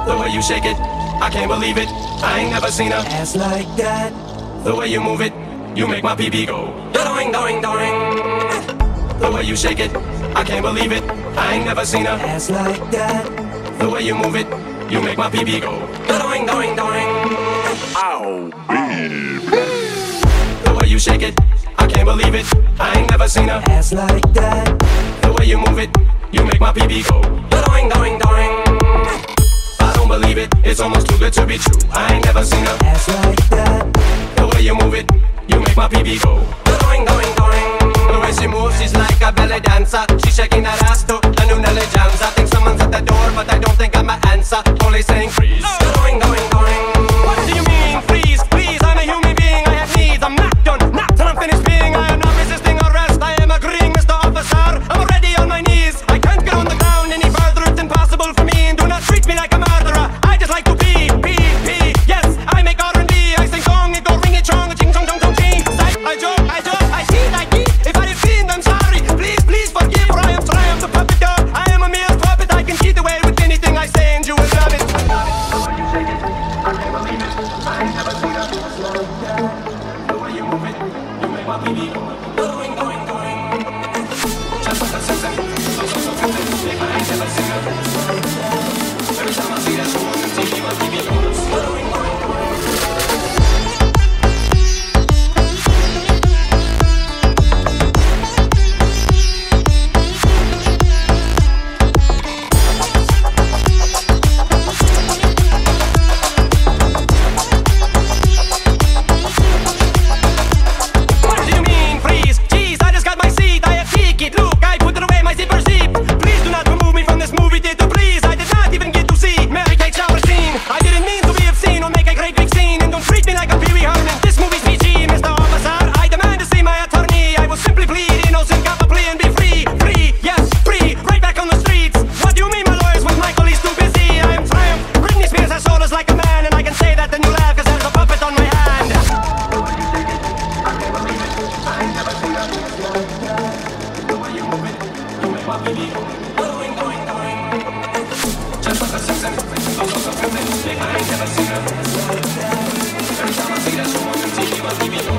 The way you shake it, I can't believe it. I ain't never seen a ass like that. The way you move it, you make my pee go. Doing, doing, doing. The way you shake it, I can't believe it. I ain't never seen a ass like that. The way you move it, you make my pee go. Doing, doing, doing. Ow, baby. The way you shake it, I can't believe it. I ain't never seen a ass like that. The way you move it, you make my pee go. Doing, doing, doing. I don't believe it, it's almost too good to be true. I ain't never seen a ass like that. The way you move it, you make my pee go. Doing, doing, doing. The way she moves, she's like a belly dancer. She's shaking that ass to the new Nelly Jams. I think someone's at the door, but I don't think I'm an answer. Only saying freeze. Doing, doing, doing. What do you mean, freeze? Please, I'm a human being, I have needs. I'm not done, not till I'm finished being. I am not resisting arrest, I am agreeing, Mr. Officer. I'm already on my knees. I can't get on the ground any further, it's impossible for me. And do not treat me like a murderer. I just like to pee. Yes, I make R&B. I sing song, it go ring it strong, ching chong chong chong ching. I joke, I cheat. If I offend, I'm sorry. Please forgive, for I am triumph the puppet dog. I am a mere puppet, I can cheat away with anything I say, and you will love it. The way you shake it, I can't believe it. I ain't never seen a the way you move it, you make my pee go. Going, going, going. Just like a sensei, so tempting. I ain't never seen a every time I see that show on TV, my pee goes. Going, going. Just like a sensei, so tempting. I ain't never seen a every time I see that show on TV, my TV goes.